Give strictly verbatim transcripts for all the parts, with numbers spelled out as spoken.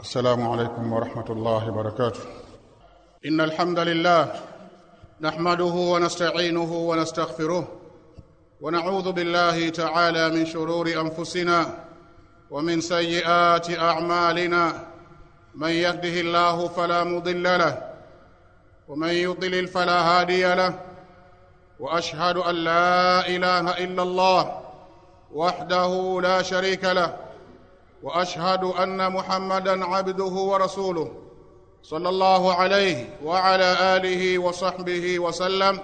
السلام عليكم ورحمة الله وبركاته. إن الحمد لله نحمده ونستعينه ونستغفره ونعوذ بالله تعالى من شرور أنفسنا ومن سيئات أعمالنا. من يهده الله فلا مضل له ومن يضلل فلا هادي له. وأشهد أن لا إله إلا الله وحده لا شريك له وأشهد أن محمدًا عبده ورسوله صلى الله عليه وعلى آله وصحبه وسلم.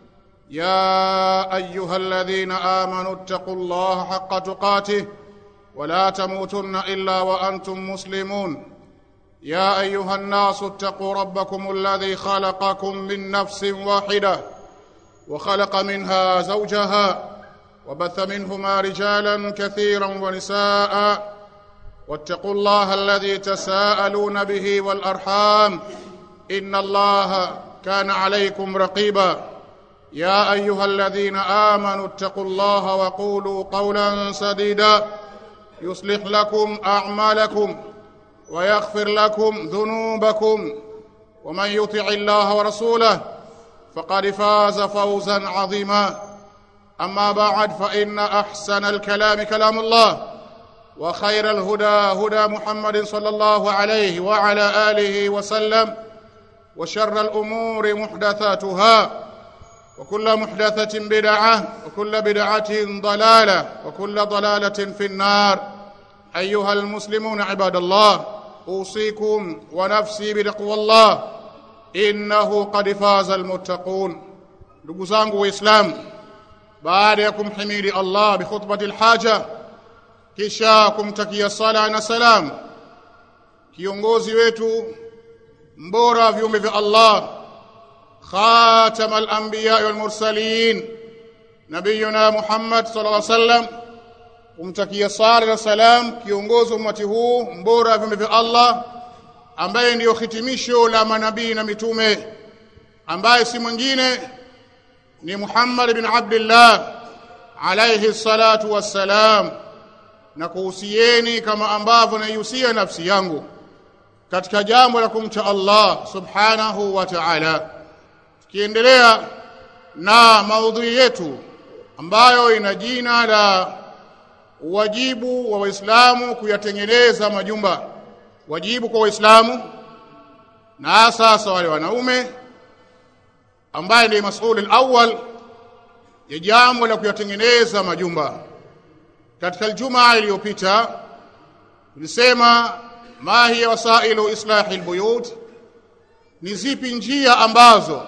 يا أيها الذين آمنوا اتقوا الله حق تقاته ولا تموتن إلا وأنتم مسلمون. يا أيها الناس اتقوا ربكم الذي خلقكم من نفس واحدة وخلق منها زوجها وبث منهما رجالا كثيرا ونساء. واتقوا الله الذي تساءلون به والأرحام إن الله كان عليكم رقيبا. يا أيها الذين آمنوا اتقوا الله وقولوا قولا سديدا يصلح لكم أعمالكم ويغفر لكم ذنوبكم ومن يطع الله ورسوله فقد فاز فوزا عظيما. أما بعد فإن أحسن الكلام كلام الله وخير الهدى هدى محمد صلى الله عليه وعلى آله وسلم وشر الأمور محدثاتها وكل محدثة بدعة وكل بدعة ضلالة وكل ضلالة في النار. أيها المسلمون عباد الله أوصيكم ونفسي بتقوى الله إنه قد فاز المتقون. ndugu zangu waislamu, baada ya kumhimidi Allah bi khutbati alhaja kisha kumtakia sala na salam kiongozi wetu mbora viumbe vya Allah khatam al-anbiya wal mursalin nabiyuna Muhammad sallallahu alaihi wasallam, kumtakia sala na salam kiongozi ummati huu mbora viumbe vya Allah ambaye ndio hitimisho la manabii na mitume, ambaye si mwingine ni Muhammad bin Abdullah alayhi salatu wassalam. Na kuhusieni kama ambavyo naihusia nafsi yangu katika jambo la kumcha Allah subhanahu wa ta'ala. Tukiendelea na maudhui yetu ambayo ina jina la wajibu wa Waislamu kuyatengeneza majumba. Wajibu kwa Waislamu na sasa wale wanaume ambaye ndiye masuuli al-awwal ya jambo la kuyatengeneza majumba. Katika Ijumaa iliyopita tulisema ma hiya wasailu islahi albuyut, ni zipi njia ambazo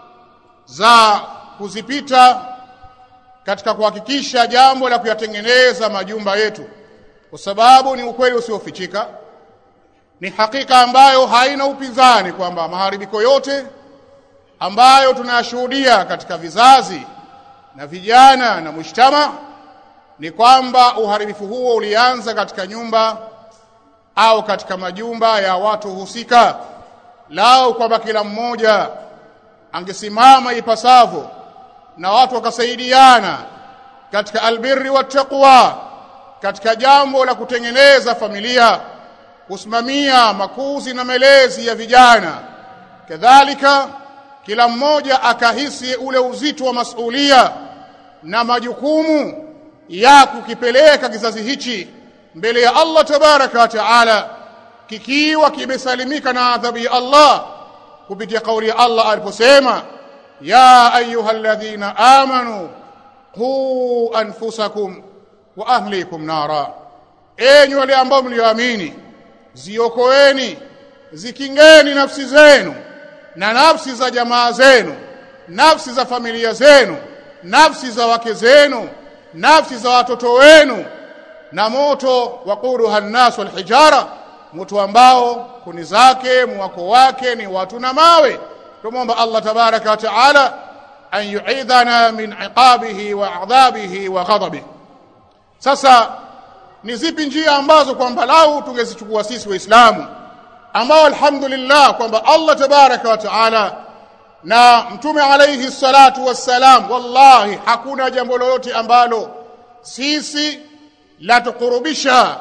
za kuzipita katika kuhakikisha jambo la kuyatengeneza majumba yetu, kwa sababu ni ukweli usiofichika, ni hakika ambayo haina upinzani kwamba maharibiko yote ambayo tunayashuhudia katika vizazi na vijana na mujtama ni kwamba uharibifu huo ulianza katika nyumba au katika majumba ya watu husika. Lao kwamba kila mmoja angesimama ipasavyo na watu wakasaidiana katika albirri wa taqwa, katika jambo la kutengeneza familia, kusimamia makuzi na malezi ya vijana, kadhalika kila mmoja akahisi ule uzito wa masulia na majukumu ya kukipeleka kizazi hichi mbele ya Allah tabaraka wa taala kikiwa kimesalimika na adhabu ya Allah, kupitia kauli ya Allah aliposema ya ayyuhalladhina amanu qu anfusakum wa ahlikum nara, enyi wale ambao mlioamini ziokoeni zikingeni nafsi zenu na nafsi za jamaa zenu, nafsi za familia zenu, nafsi za wake zenu, nafsi za watoto wenu na moto waquduha an-nas wal hijara, moto ambao kuni zake mwako wake ni watu na mawe. Tumomba Allah tabaraka wa taala an yu'idhana min iqabihi wa adhabihi wa ghadabihi. Sasa ni zipi njia ambazo kwamba lau tungezichukua sisi waislamu ambao alhamdulillah kwamba Allah tabaraka wa taala na mtume alayhi salatu wassalam, wallahi hakuna jambo lolote ambalo sisi la tukurubisha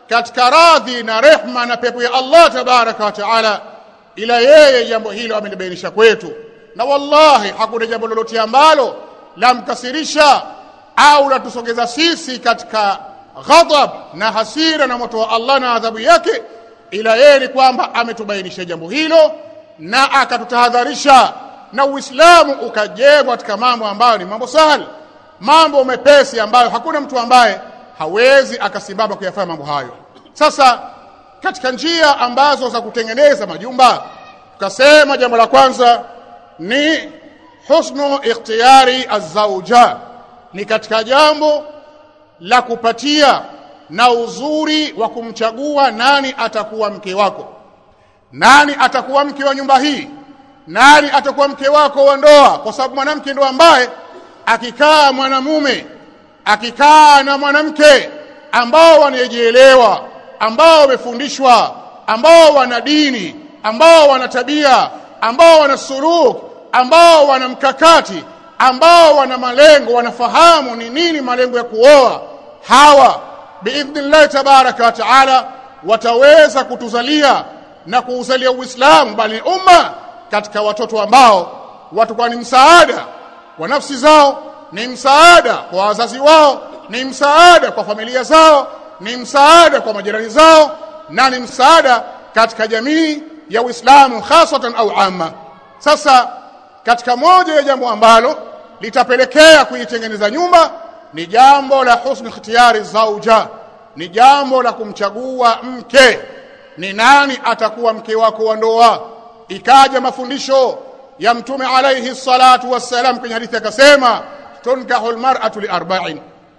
katika radhi na rehma na pepo ya Allah tabaraka wa taala, ila yeye jambo hilo amelibainisha kwetu. Na wallahi hakuna jambo lolote ambalo lamkasirisha au latusogeza sisi katika ghadhab na hasira na moto wa Allah na adhabu yake, ila yeye ni kwamba ametubainisha jambo hilo na akatutahadharisha, na Uislamu ukajengwa katika mambo ambayo ni mambo sahali, mambo mepesi ambayo hakuna mtu ambaye hawezi akasimama kuyafanya mambo hayo. Sasa katika njia ambazo za kutengeneza majumba, tukasema jambo la kwanza ni husnu ikhtiyari az-zawja, ni katika jambo la kupatia na uzuri wa kumchagua nani atakuwa mke wako, nani atakuwa mke wa nyumba hii, nani atakuwa mke wako wa ndoa, kwa sababu mwanamke ndo ambaye akikaa mwanamume akikaa na mwanamke ambao wanajielewa, ambao wamefundishwa, ambao wana dini, ambao wana tabia, ambao wana suluk, ambao wana mkakati, ambao wana malengo, wanafahamu ni nini malengo ya kuoa, hawa biidhnillah tabaraka wa taala wataweza kutuzalia na kuuzalia Uislamu bali umma katika watoto ambao watakuwa ni msaada kwa nafsi zao, ni msaada kwa wazazi wao, ni msaada kwa familia zao, ni msaada kwa majirani zao, na ni msaada katika jamii ya Uislamu hasatan au amma. Sasa katika moja ya jambo ambalo litapelekea kuitengeneza nyumba ni jambo la husn ikhtiyari zauja, ni jambo la kumchagua mke, ni nani atakuwa mke wako wa ndoa. Ikaja mafundisho ya Mtume alayhi salatu wassalam kwenye hadithi akasema, tunkahul mar'atu li arba'in.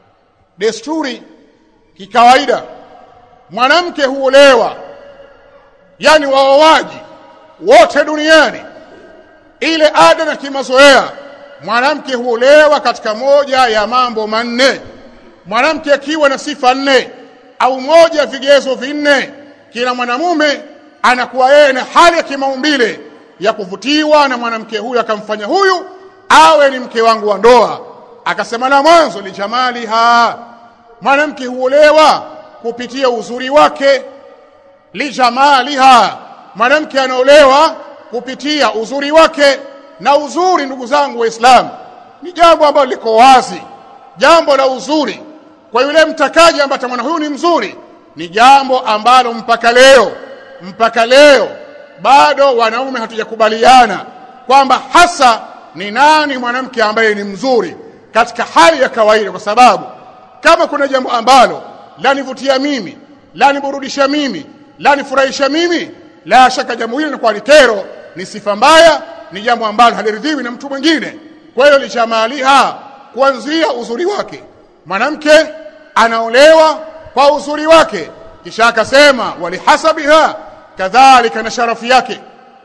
Desturi kikawaida mwanamke huolewa, yani waoaji wote duniani, ile ada na kimazoea, mwanamke huolewa katika moja ya mambo manne. Mwanamke akiwa na sifa nne au moja ya vigezo vinne, kila mwanamume anakuwa yeye na hali ya kimaumbile ya kuvutiwa na mwanamke huyu, akamfanya huyu awe ni mke wangu wa ndoa. Akasema na mwanzo li jamaliha, mwanamke huolewa kupitia uzuri wake. Li jamaliha, mwanamke anaolewa kupitia uzuri wake. Na uzuri, ndugu zangu Waislamu, ni jambo ambalo liko wazi. Jambo la uzuri kwa yule mtakaji ambaye atamwona huyu ni mzuri ni jambo ambalo mpaka leo mpaka leo bado wanaume hatujakubaliana kwamba hasa ni nani mwanamke ambaye ni mzuri katika hali ya kawaida, kwa sababu kama kuna jambo ambalo lanivutia mimi, laniburudisha mimi, lanifurahisha mimi, la shaka jambo hilo ni kwa kero, ni sifa mbaya, ni jambo ambalo haliridhiwi na mtu mwingine. Kwa hiyo lichamaliha, kuanzia uzuri wake. Mwanamke anaolewa kwa uzuri wake, kisha akasema walihasabiha, kadhalika na sharafu yake,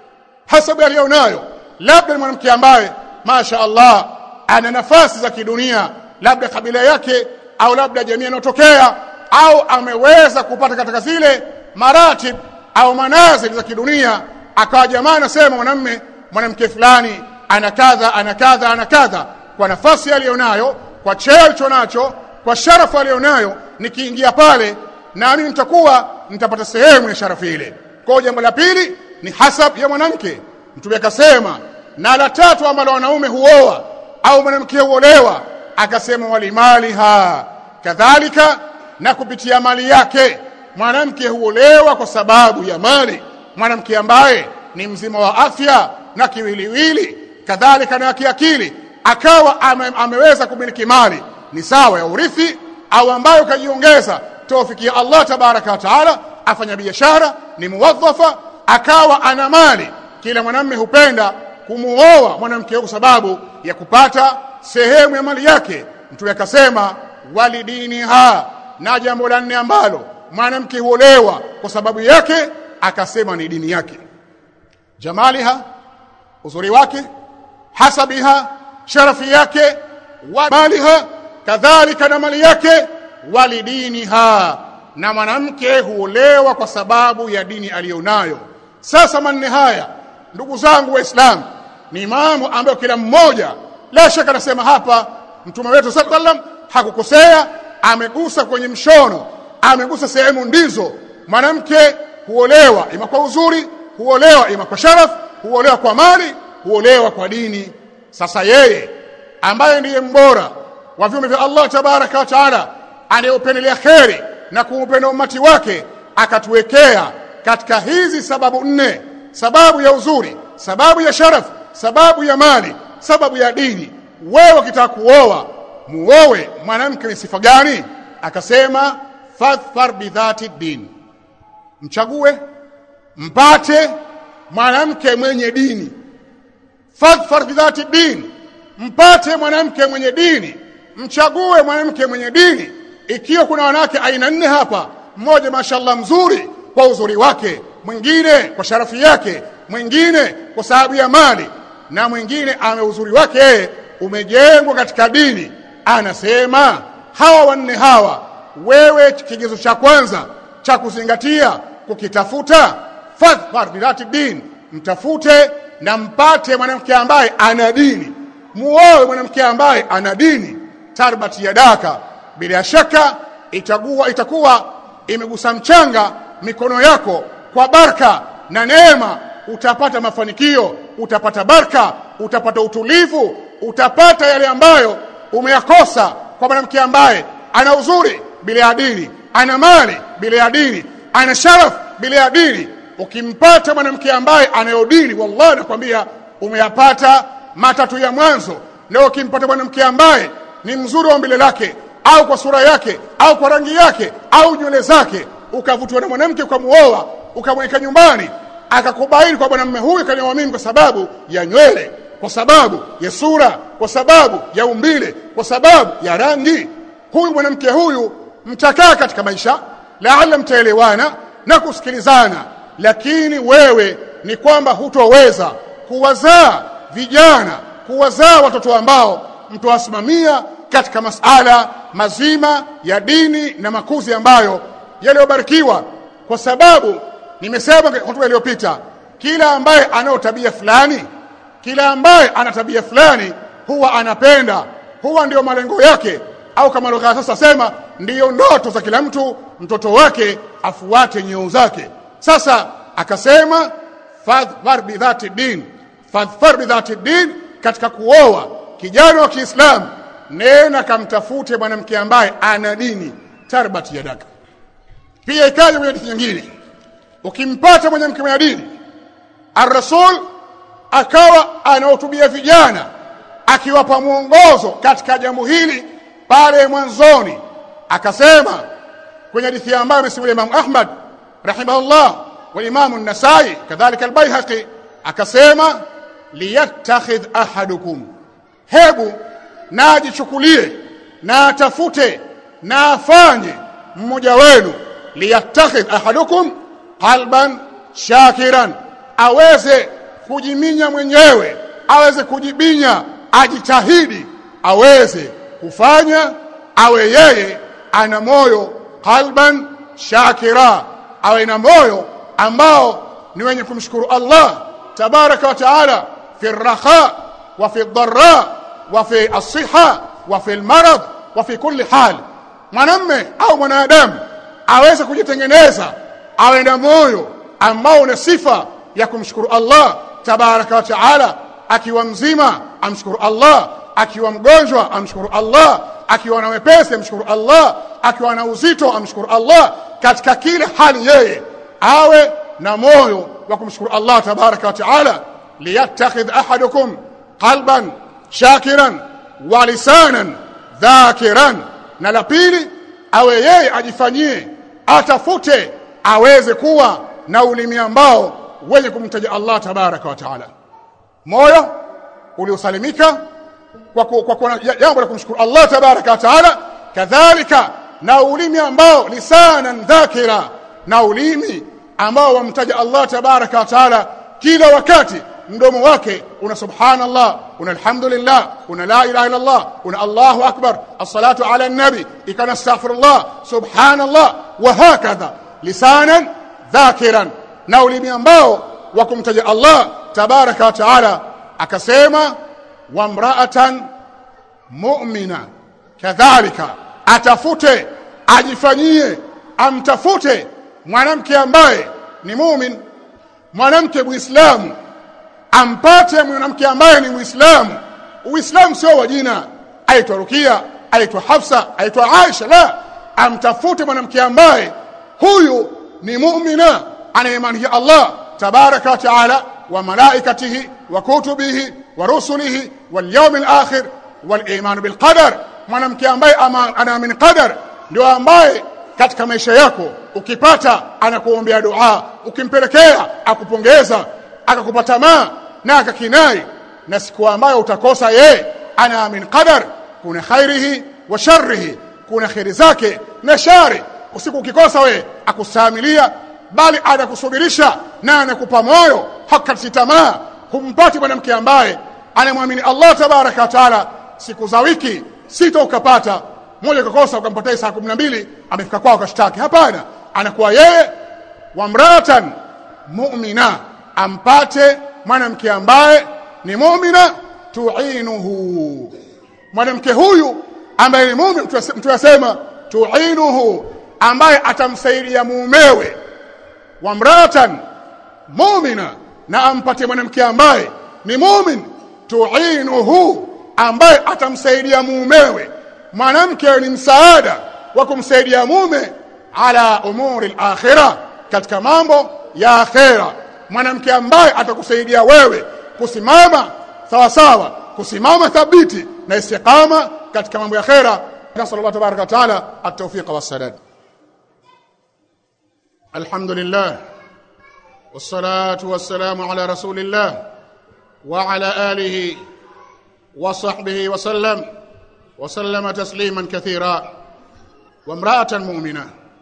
hasabu aliyonayo. Labda ni mwanamke ambaye masha Allah ana nafasi za kidunia, labda kabila yake au labda jamii anayotokea, au ameweza kupata katika zile maratib au manazili za kidunia, akawa jamaa anasema mwanamume mwanamke fulani ana kadha ana kadha ana kadha, kwa nafasi aliyonayo, kwa cheo alichonacho, kwa sharafu aliyonayo, nikiingia pale na mimi nitakuwa nitapata sehemu ya sharafu ile. Kwa jambo la pili ni hasab ya mwanamke. Mtume akasema, na la tatu ambalo wanaume huoa au mwanamke huolewa, akasema walimaliha, kadhalika na kupitia mali yake. Mwanamke huolewa kwa sababu ya mali. Mwanamke ambaye ni mzima wa afya na kiwiliwili, kadhalika na kiakili, akawa ame, ameweza kumiliki mali ni sawa ya urithi, au ambayo kajiongeza tawfiki ya Allah tabaraka wa taala, afanya biashara, ni muwadhafa, akawa ana mali. Kila mwanamume hupenda kumuoa mwanamke kwa sababu ya kupata sehemu ya mali yake. Mtume akasema walidiniha, na jambo la nne ambalo mwanamke huolewa kwa sababu yake, akasema ni dini yake. Jamaliha, uzuri wake, hasabiha, sharafi yake, wa maliha, kadhalika na mali yake, walidiniha, na mwanamke huolewa kwa sababu ya dini aliyonayo. Sasa manne haya, ndugu zangu Waislamu, ni mambo ambayo kila mmoja la shaka nasema hapa Mtume wetu sallallahu alaihi wasallam hakukosea, amegusa kwenye mshono amegusa sehemu ndizo. Mwanamke huolewa ima kwa uzuri, huolewa ima kwa sharaf, huolewa kwa mali, huolewa kwa dini. Sasa yeye ambaye ndiye mbora wa viumbe vya Allah tabaraka wa taala, anayependelea kheri na kuupenda umati wake, akatuwekea katika hizi sababu nne: sababu ya uzuri, sababu ya sharaf, sababu ya mali, sababu ya dini. Wewe ukitaka kuoa, muoe mwanamke ni sifa gani? Akasema fadhfar bidhati din, mchague mpate mwanamke mwenye dini. Fadhfar bidhati din, mpate mwanamke mwenye dini, mchague mwanamke mwenye dini. Ikiwa kuna wanawake aina nne hapa, mmoja mashallah mzuri kwa uzuri wake, mwingine kwa sharafi yake, mwingine kwa sababu ya mali, na mwingine ame uzuri wake umejengwa katika dini, anasema hawa wanne hawa, wewe kigezo cha kwanza cha kuzingatia kukitafuta, fadhfar bidhati din, mtafute na mpate mwanamke ambaye ana dini. Muoe mwanamke ambaye ana dini. Tarbati yadaka, bila shaka itakuwa itakuwa imegusa mchanga mikono yako kwa baraka na neema. Utapata mafanikio, utapata baraka, utapata utulivu, utapata yale ambayo umeyakosa kwa mwanamke ambaye ana uzuri bila ya dini, ana mali bila ya dini, ana sharaf bila ya dini. Ukimpata mwanamke ambaye anayo dini, wallahi nakwambia umeyapata matatu ya mwanzo. Leo ukimpata mwanamke ambaye ni mzuri wa umbile lake, au kwa sura yake, au kwa rangi yake, au nywele zake, ukavutwa na mwanamke kwa muoa, ukamweka nyumbani, akakubaini kwa bwana mume huyu kanioa mimi kwa sababu ya nywele, kwa sababu ya sura, kwa sababu ya umbile, kwa sababu ya rangi, huyu mwanamke huyu mtakaa katika maisha, laala mtaelewana na kusikilizana. Lakini wewe ni kwamba hutoweza kuwazaa vijana, kuwazaa watoto ambao mtawasimamia katika masala mazima ya dini na makuzi ambayo yaliyobarikiwa. Kwa sababu nimesema kwa hotuba iliyopita, kila ambaye ana tabia fulani, kila ambaye ana tabia fulani huwa anapenda, huwa ndio malengo yake, au kama lugha sasa sema ndiyo ndoto za kila mtu, mtoto wake afuate nyeo zake. Sasa akasema fadhfar bidhati din, fadhfar bidhati din. Katika kuoa kijana wa Kiislamu, nena kamtafute mwanamke ambaye ana dini. Tarbati yadaka. Pia ikaja kwenye hadithi nyingine, ukimpata mwanamke mwenye dini, ar-Rasul akawa anahutubia vijana akiwapa mwongozo katika jambo hili pale mwanzoni. Akasema kwenye hadithi ambayo amesimulia Imam Ahmad rahimahullah wa Imam an-Nasai kadhalika al-Baihaqi, akasema liyattakhidh ahadukum, hebu na ajichukulie na atafute na afanye mmoja wenu, liyattakhidh ahadukum qalban shakiran, aweze kujiminya mwenyewe, aweze kujibinya, ajitahidi aweze kufanya, awe yeye ana moyo qalban shakira, awe na moyo ambao ni wenye kumshukuru Allah tabaraka wa taala fi raha wa fi dharra wa fi as-siha wa fi al-marad wa fi kulli hal. Mwanamume au mwanadamu aweze kujitengeneza, awe na moyo ambao una sifa ya kumshukuru Allah tabaraka wa taala. Akiwa mzima amshukuru Allah, akiwa mgonjwa amshukuru Allah, akiwa na wepesi amshukuru Allah, akiwa na uzito amshukuru Allah. Katika kila hali yeye awe na moyo wa kumshukuru Allah tabaraka wa taala. Liyattakhidh ahadukum qalban shakiran wa lisanan dhakiran. Na la pili, awe yeye ajifanyie, atafute aweze kuwa na ulimi ambao wenye kumtaja Allah tabaraka wa taala, moyo uliosalimika kwa kwa kwa jambo la kumshukuru Allah tabaraka wa taala, kadhalika na ulimi ambao lisanan dhakira, na ulimi ambao wamtaja Allah tabaraka wa taala kila wakati. Mdomo wake una subhanallah, una alhamdulillah, una la ilaha illa Allah, una Allahu akbar, as-salatu ala an-nabi, ikana astaghfirullah, subhanallah, wa hakadha lisanan dhakiran, na ulimi ambao wa kumtaja Allah tabaraka wa taala. Akasema wa mra'atan mu'mina, kadhalika atafute ajifanyie amtafute mwanamke ambaye ni muumini, mwanamke Muislamu, ampate mwanamke ambaye ni Muislamu. Uislamu sio wa jina, aitwa Rukia, aitwa Hafsa, aitwa Aisha, la, amtafute mwanamke ambaye huyu ni muumina, anaimani ya Allah tabaraka wa taala wa malaikatihi wa kutubihi wa rusulihi wal yawmil akhir wal iman bil qadar. Mwanamke ambaye anaamini qadar ndio ambaye katika maisha yako ukipata anakuombea dua, ukimpelekea akupongeza, akakupa tamaa na akakinai, na siku ambayo utakosa yeye anaamini qadar, kuna khairihi wa sharrihi, kuna khairi zake na shari. Usiku ukikosa wewe akusamilia, bali anakusubirisha na anakupa moyo, hakati tamaa. Humpati mwanamke ambaye anamwamini Allah tabaraka wa taala, siku za wiki sita ukapata moja ukakosa, ukampatia saa kumi na mbili amefika kwao kashtaki. Hapana, anakuwa yeye wa mratan mu'mina, ampate mwanamke ambaye ni mu'mina tu'inuhu. Mwanamke huyu ambaye ni mu'min, mtu yasema tu'inuhu, ambaye atamsaidia mumewe. Wa mratan mu'mina, na ampate mwanamke ambaye ni mu'min tu'inuhu, ambaye atamsaidia mumewe. Mwanamke ni msaada wa kumsaidia mume ala umuri al-akhirah, katika mambo ya akhera. Mwanamke ambaye atakusaidia wewe kusimama sawa sawa, kusimama thabiti na istiqama katika mambo ya akhera. Nasallallahu tabaraka wa taala at-tawfiq was-sadad. Alhamdulillah wassalatu wassalamu ala rasulillah wa ala alihi wa sahbihi wa sallam wa sallama tasliman kathira. Wa mraatan mu'mina,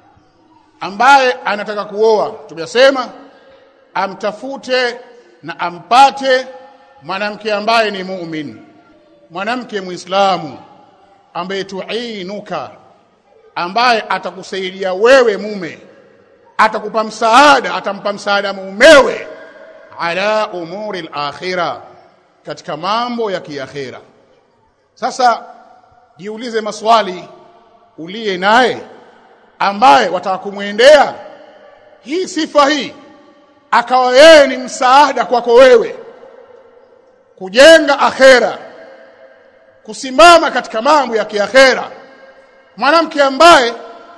ambaye anataka kuoa, tumesema amtafute na ampate mwanamke ambaye ni muumini, mwanamke Muislamu ambaye tuinuka, ambaye atakusaidia wewe mume, atakupa msaada, atampa msaada mumewe ala umuri al-akhirah, katika mambo ya kiakhira. Sasa jiulize maswali uliye naye ambaye wataka kumwendea hii sifa hii, akawa yeye ni msaada kwako wewe kujenga akhera, kusimama katika mambo ya kiakhera. Mwanamke ambaye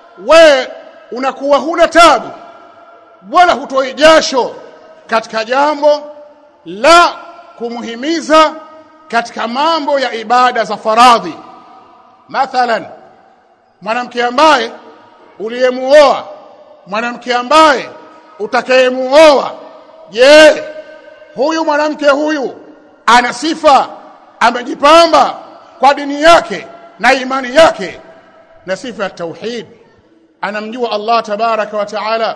we unakuwa huna tabu wala hutoi jasho katika jambo la kumuhimiza katika mambo ya ibada za faradhi. Mathalan, mwanamke ambaye uliyemuoa, mwanamke ambaye utakayemuoa, je, huyu mwanamke huyu ana sifa, amejipamba kwa dini yake na imani yake na sifa ya tauhid, anamjua Allah tabaraka wa taala?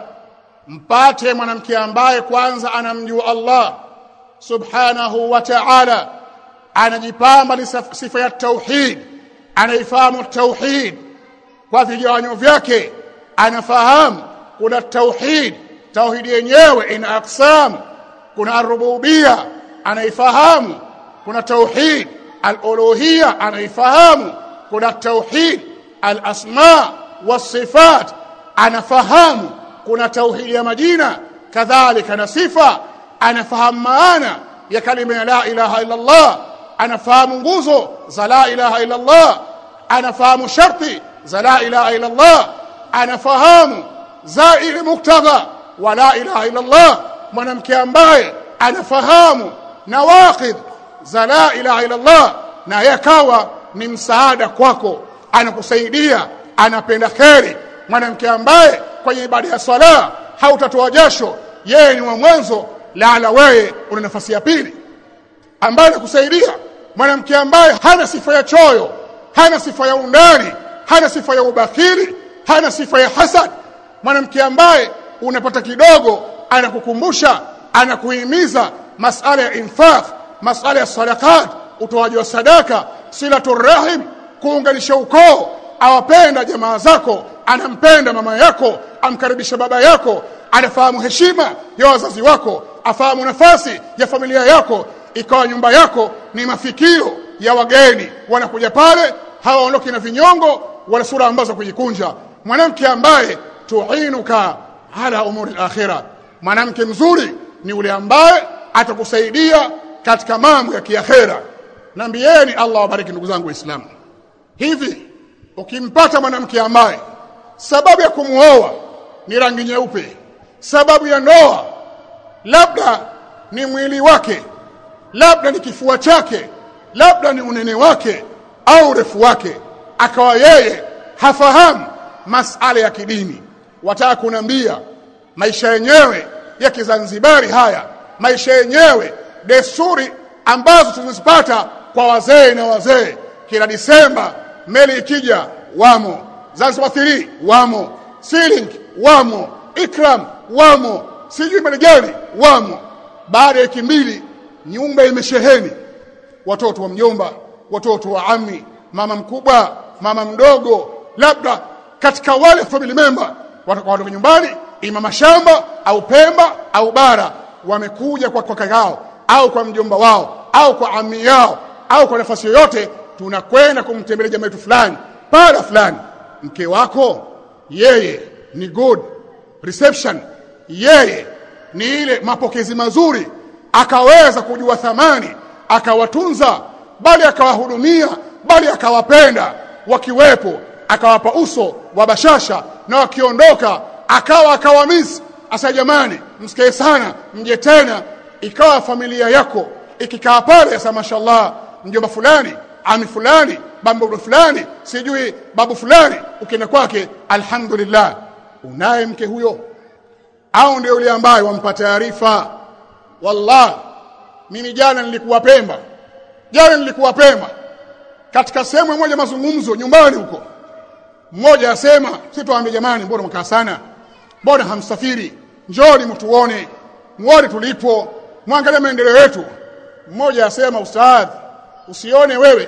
Mpate mwanamke ambaye kwanza anamjua Allah subhanahu wa ta'ala, anajipamba ni sifa ya tauhid, anaifahamu tauhid kwa vigawanyo vyake, anafahamu kuna tauhid, tauhid yenyewe ina aqsam, kuna ar-rububiyya anaifahamu, kuna tauhid al-uluhiyya anaifahamu, kuna tauhid al-asma was-sifat anafahamu, kuna tauhid ya majina kadhalika na sifa, anafahamu maana ya kalima ya la ilaha illa Allah, anafahamu nguzo za la ilaha illa Allah, anafahamu sharti za la ilaha illa Allah, anafahamu zaili muktadha wa la ilaha illa Allah. Mwanamke ambaye anafahamu nawaqid za la ilaha illa Allah na yakawa ni msaada kwako, anakusaidia, anapenda kheri. Mwanamke ambaye kwenye ibada ya swala hautatoa jasho, yeye ni wa mwanzo, laala wewe una nafasi ya pili, ambaye anakusaidia. Mwanamke ambaye hana sifa ya choyo, hana sifa ya undani, hana sifa ya ubakhili, hana sifa ya hasad. Mwanamke ambaye unapata kidogo anakukumbusha, anakuhimiza masala ya infaq, masala ya sadaqat, utoaji wa sadaka, silatur rahim, kuunganisha ukoo, awapenda jamaa zako, anampenda mama yako, amkaribisha baba yako, anafahamu heshima ya wazazi wako, afahamu nafasi ya familia yako, ikawa nyumba yako ni mafikio ya wageni, wanakuja pale hawaondoki na vinyongo wala sura ambazo kujikunja. Mwanamke ambaye tu'inuka ala umuri al-akhirah. Mwanamke mzuri ni yule ambaye atakusaidia katika mambo ya kiakhera. Naambieni Allah wabariki ndugu zangu waislamu. Hivi ukimpata mwanamke ambaye sababu ya kumuoa ni rangi nyeupe, sababu ya ndoa labda ni mwili wake, labda ni kifua chake, labda ni unene wake au urefu wake, akawa yeye hafahamu masala ya kidini, wataka kunambia maisha yenyewe ya Kizanzibari haya, maisha yenyewe desturi ambazo tunazipata kwa wazee na wazee, kila Disemba meli ikija wamo, Zanzibar three wamo, Ceiling wamo, Ikram wamo, sijui manigani wamo. Baada ya wiki mbili nyumba imesheheni watoto wa mjomba, watoto wa ami, mama mkubwa, mama mdogo, labda katika wale family member watakuwa nyumbani, ima mashamba au Pemba au bara, wamekuja kwa kaka yao au kwa mjomba wao au kwa ami yao au kwa nafasi yoyote, tunakwenda kumtembelea jamaa yetu fulani para fulani. Mke wako yeye ni good reception, yeye ni ile mapokezi mazuri, akaweza kujua thamani, akawatunza, bali akawahudumia, bali akawapenda wakiwepo, akawapa uso wa bashasha, na wakiondoka akawa akawamisi. Asa jamani, msikae sana, mje tena. Ikawa familia yako ikikaa pale, asa mashallah, mjomba fulani, ami fulani, babu fulani, sijui babu fulani, ukienda kwake alhamdulillah. Unaye mke huyo au ndio yule ambaye wampa taarifa? Wallah, mimi jana nilikuwa Pemba, jana nilikuwa Pemba katika sehemu moja mazungumzo nyumbani huko, mmoja asema sitoambia jamani, mbona mkaa sana, mbona hamsafiri, njoni mtuone, muone tulipo, muangalie maendeleo yetu. Mmoja asema ustadh, usione wewe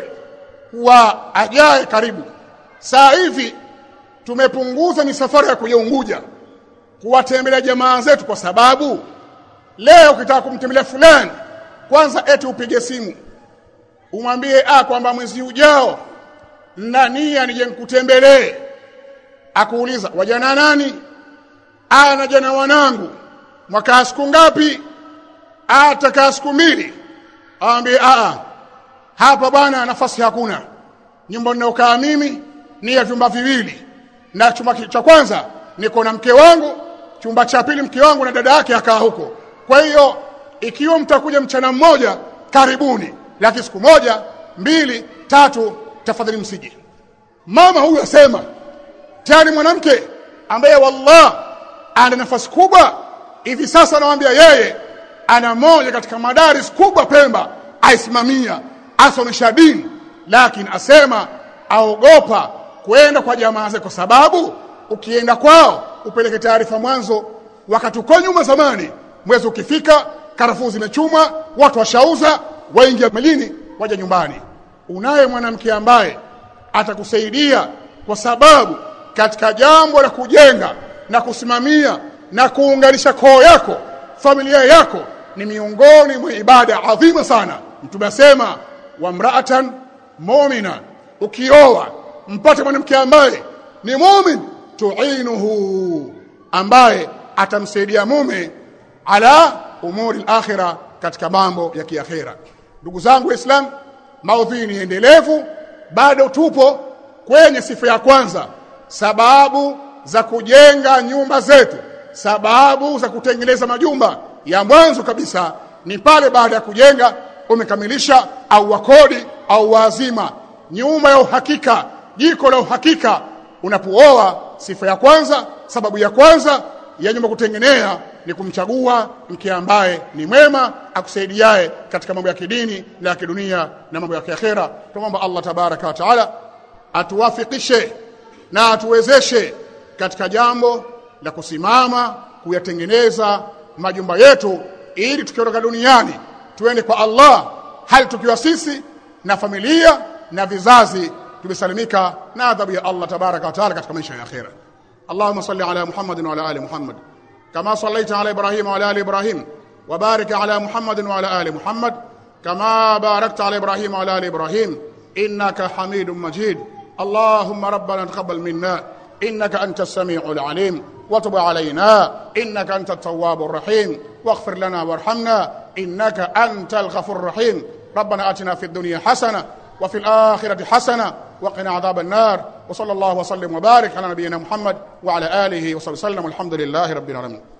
wa ajaye karibu, saa hivi tumepunguza ni safari ya kuja Unguja kuwatembelea jamaa zetu, kwa sababu leo ukitaka kumtembelea fulani, kwanza eti upige simu umwambie ah kwamba mwezi ujao na nia nije nikutembelee. Akuuliza wajana nani? Ah, na jana wanangu. Mwaka siku ngapi? Ah, taka siku mbili. Aambie ah hapa bwana nafasi hakuna, nyumba ninayokaa mimi ni ya vyumba viwili, na chumba cha kwanza niko na mke wangu, chumba cha pili mke wangu na dada yake akaa huko. Kwa hiyo ikiwa mtakuja mchana mmoja karibuni, lakini siku moja mbili tatu tafadhali msije. Mama huyu asema tani mwanamke ambaye wallah ana nafasi kubwa hivi sasa, nawaambia yeye ana moja katika madaris kubwa Pemba, aisimamia, asomesha dini, lakini asema aogopa kwenda kwa jamaa zake, kwa sababu ukienda kwao upeleke taarifa mwanzo, wakati uko nyuma zamani, mwezi ukifika karafuu zimechuma, watu washauza, waingia melini, waje nyumbani. Unaye mwanamke ambaye atakusaidia, kwa sababu katika jambo la kujenga na kusimamia na kuunganisha koo yako, familia yako, ni miongoni mwa ibada adhima sana. Mtume asema wa mraatan mu'mina, ukioa mpate mwanamke ambaye ni mu'min, tu'inuhu, ambaye atamsaidia mume ala umuri al-akhirah, katika mambo ya kiakhira. Ndugu zangu Waislamu, maudhui ni endelevu, bado tupo kwenye sifa ya kwanza, sababu za kujenga nyumba zetu, sababu za kutengeneza majumba. Ya mwanzo kabisa ni pale baada ya kujenga umekamilisha, au wakodi au wazima nyumba ya uhakika, jiko la uhakika. Unapooa, sifa ya kwanza, sababu ya kwanza ya nyumba kutengenea ni kumchagua mke ambaye ni mwema, akusaidiaye katika mambo ya kidini na ya kidunia na mambo ya kiakhera. Tuomba Allah tabaraka wa taala atuwafikishe na atuwezeshe katika jambo la kusimama kuyatengeneza majumba yetu, ili tukiondoka duniani tuende kwa Allah hali tukiwa sisi na familia na vizazi tumesalimika na adhabu ya Allah tabaraka wa taala katika maisha ya akhera. Allahumma salli ala Muhammadin wa ala ali Muhammad kama sallaita ala Ibrahim wa ala ali Ibrahim, wa barik ala Muhammadin wa ala ali Muhammad kama barakta ala Ibrahim wa ala ali Ibrahim innaka Hamidum Majid. Allahumma rabbana taqabbal minna إنك أنت السميع العليم، وتب علينا إنك أنت التواب الرحيم، واغفر لنا وارحمنا إنك أنت الغفور الرحيم. ربنا آتنا في الدنيا حسنة وفي الآخرة حسنة وقنا عذاب النار. وصلى الله وسلم وبارك على نبينا محمد وعلى آله وصحبه وسلم. الحمد لله رب العالمين.